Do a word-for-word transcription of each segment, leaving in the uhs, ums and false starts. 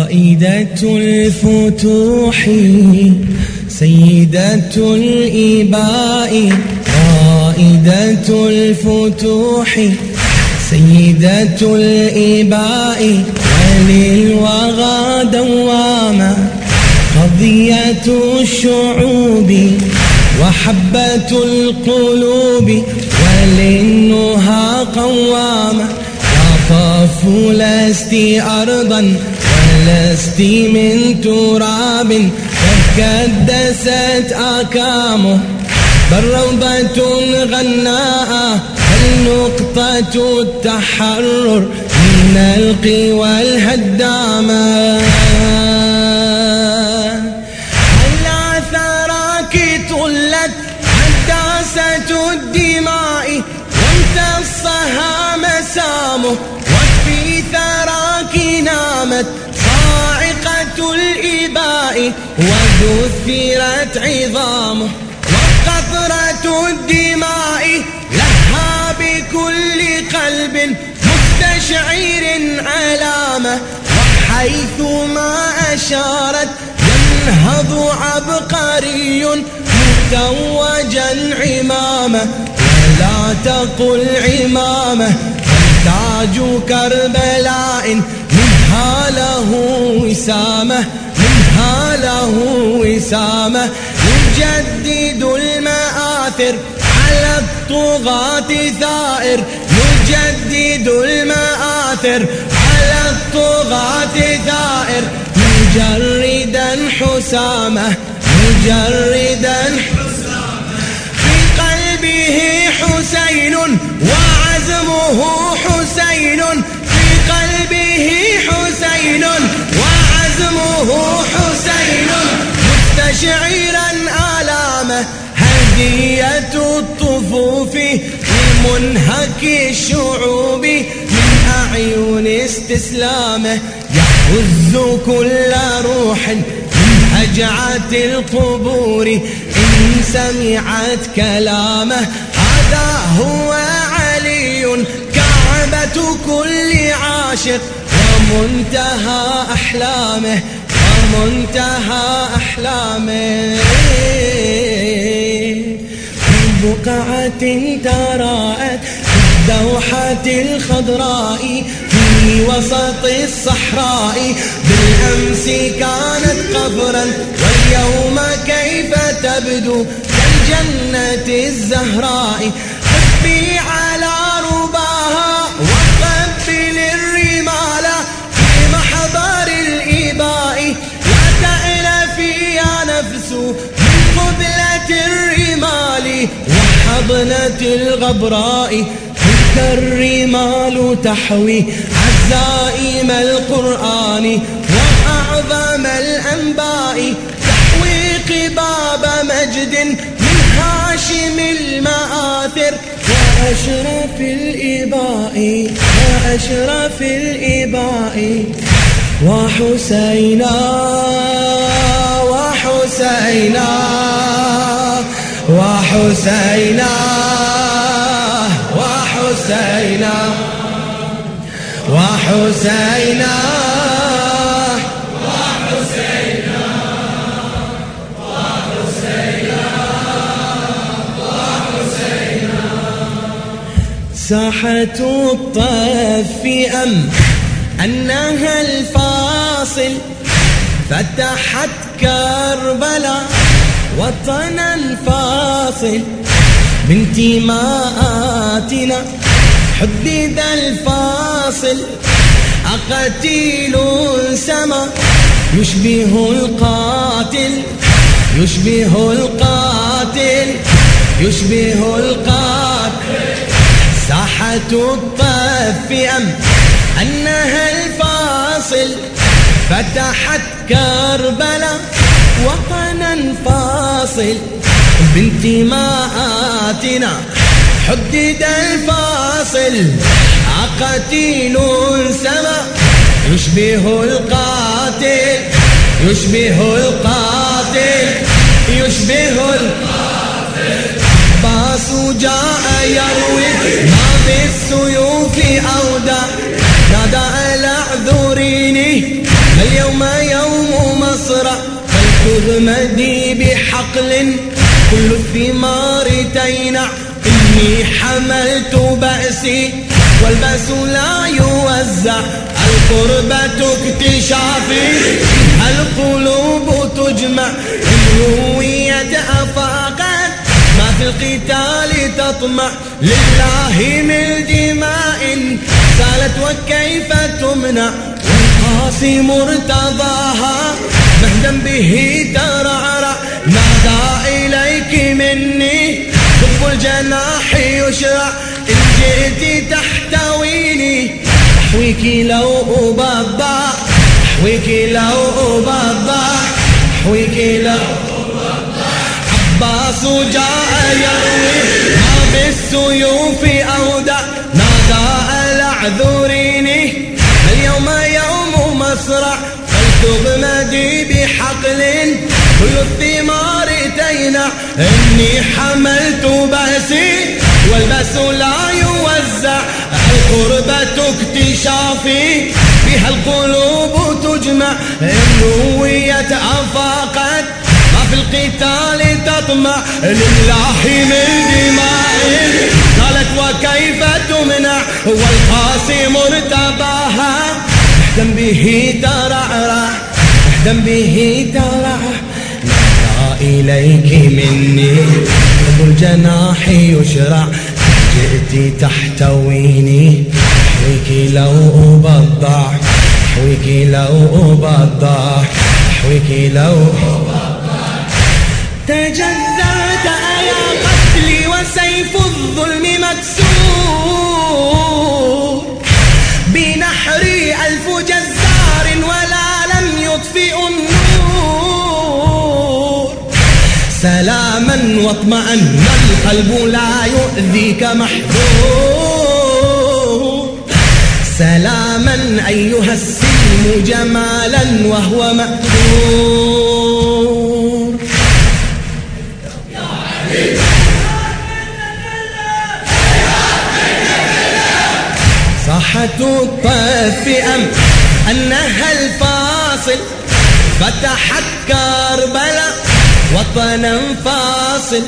رائدة الفتوح سيدة الإباء، رائدة الفتوح سيدة الإباء، وللوغى دوامة قضية الشعوب وحبة القلوب، وللنهى قوامة. يطاف لست أرضا ولست من تراب، قد كدست أكامه بل روضة غناء، بل نقطة التحرر من القوى الهدامة. هل عثراك طلت حداسة الدماء وامتصها مسامه، وفي ثراك نامت صاعقة الإباء ودثرت عظامه، وقطرة الدماء لها بكل قلب مستشعر علامة، وحيثما أشارت ينهض عبقري متوجا عمامة. ولا تقل عمامة تاج كربلاء، منها له وسامة، منها له وسامة. يجدد المآثر على الطغاة ثائر، يجدد المآثر على الطغاة ثائر، مجردا حسامة، مجردا حسامة. في قلبه حسين وعزمه حسين، في قلبه حسين وعزمه حسين، مستشعرا آلامه. هدية الطفوف لمنهك الشعوب، من أعين استسلامه يهز كل روح من هجعة القبور إن سمعت كلامه. هذا هو علي كعبة كل عاشق ومنتهى أحلامه، ومنتهى أحلامه. في بقعة تراءت في الدوحة الخضراء، في وسط الصحراء، بالأمس كانت قبرا واليوم كيف تبدو كالجنة الزهراء. خفي على رباها وقبل الرمال في محضر الإباء، لا تألفي يا نفس من قبلة الرمال وحضنة الغبراء. تلك الرمال تحوي عزائم القرآن وأعظم الأنباء، تحوي قباب مجد من هاشم المآثر وأشرف الإباء، وأشرف الإباء. وحسينا وحسينا وحسينا وحسينا وحسينا وحسينا وحسينا وحسينا. ساحة الطف أم أنها الفاصل، فتحت كربلاء وطنا فاصل. بانتماءاتنا حدد الفاصل، أقتيل سما يشبه القاتل، يشبه القاتل، يشبه القاتل. ساحة الطف أم أنها الفاصل، فتحت كربلاء وطنا فاصل. بانتماءاتنا حدد الفاصل، قتيل سما يشبه القاتل، يشبه القاتل، يشبه القاتل. باس جاء يروي ما بالسيوف أودى، نادى الأعذريني اليوم مصرع فلتغمدي بحقل كل الثمار تينع إني حملت بأسي والبأس لا يوزع القربة اكتشافي القلوب تجمع إن رويت أفاقت ما في القتال تطمع لله من دماء سالت وكيف تمنع والقاسم ارتضاها مهدا به ترعرع نادى إليك مني ضب الجناح يشرع إن جئت تحتويني أحويك لو أبضع أحويك لو أبضع أحويك لو عباس جاء يروي ما بالسيوف أودع نادى الأعذريني اليوم يوم مصرع فلتغمدي بحقل كل الثمار تينع إني حملت بأسي والبأس لا يوزع القربة اكتشافي بها القلوب تجمع إن رويت أفاقت ما في القتال تطمع لله من دماء قالت وكيف تمنع والقاسم ارتضاها احدم به ترعرع احدم به ترعرع نادى إليك مني ضب الجناح يشرع جئت تحتويني أحويك لو أبضع أحويك لو أبضع أحويك لو أبضع تجذرت يا قتلي وسيف الظلم مكسور بنحري ألف جزار ولا لم يطفئ النور سلاما واطمأن القلب لا يؤذيك محذور سلاما أيها السلم جمالا وهو مأثور صاحة الطف أم أنها الفاصل فتحت كربلاء وطنا فاصل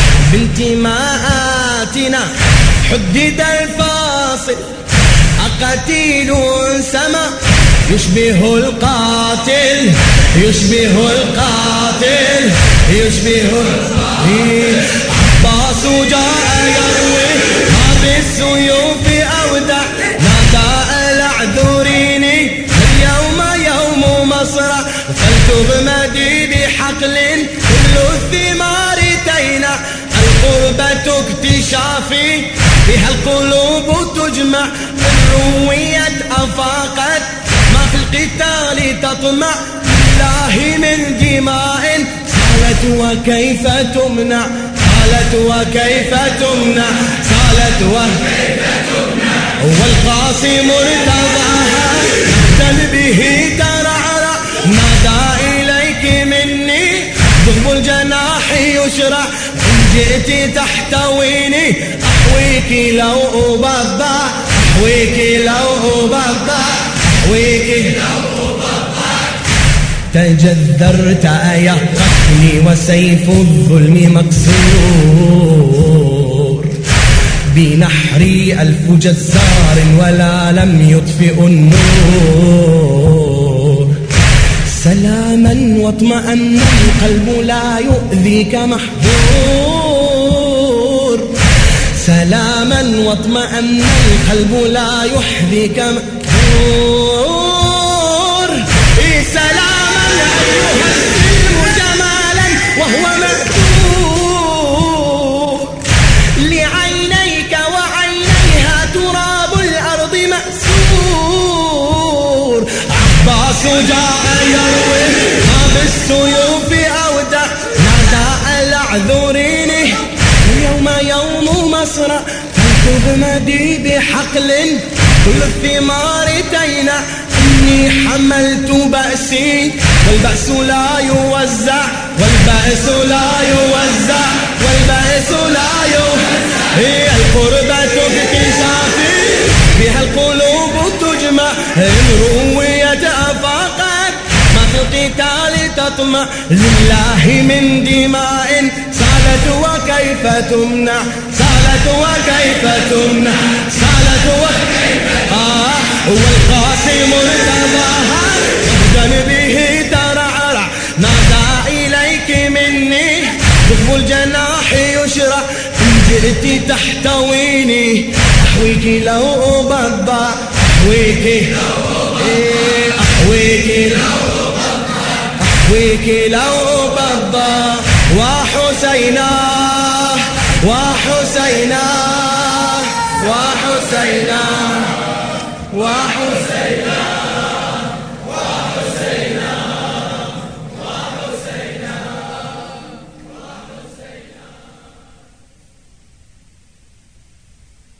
بانتماءاتنا حدد الفاصل أقتيل سما يشبه القاتل يشبه القاتل يشبه القاتل عباس جاء يروي ما بالسيوف أودع نادى الأعذريني اليوم يوم مصرع فلتغمدي بحقل كل الثمار تينع القربة اكتشافي بها القلوب تجمع إن رويت أفاقت ما في القتال تطمع لله من دماء سالت وكيف تمنع سالت وكيف تمنع سالت وكيف تمنع والقاسم ارتضاها احتل به ترعرع نادى إليك مني ضب الجناح يشرع إن جئت تحتويني أحويك لو أبضع أحويك لو أبضع أحويك لو أبضع تجذرت يا قتلي وسيف الظلم مكسور بنحري ألف جزار ولا لم يطفئ النور سلاما واطمأن القلب لا يؤذيك محذور سلاما واطمأن القلب لا يحذيك محذور سلاما أيها السلم جمالا وهو مأثور لعينيك وعينيها تراب الأرض مأسور عباس جاء يروي ما بالسيوف أودع نادى الأعذريني اليوم يوم مصرع فلتغمدي بحقل كل الثمار تينع إني حملت بأسي والبأس لا يوزع والبأس لا يوزع والبأس لا يوزع هي القربة اكتشافي بها القلوب تجمع إن رويت أفاقت ما في القتال تطمع لله من دماء سالت وكيف تمنع سالت وكيف تمنع سالت وكيف آه والقاسم ارتضاها وحدا به ترعرع نادى إليك مني كف الجناح يشرع إن جئت تحتويني أحويك لو بضع أحويك إيه أحويك أحويك لو بضع وحسينا وحسينا وحسينا وحسينا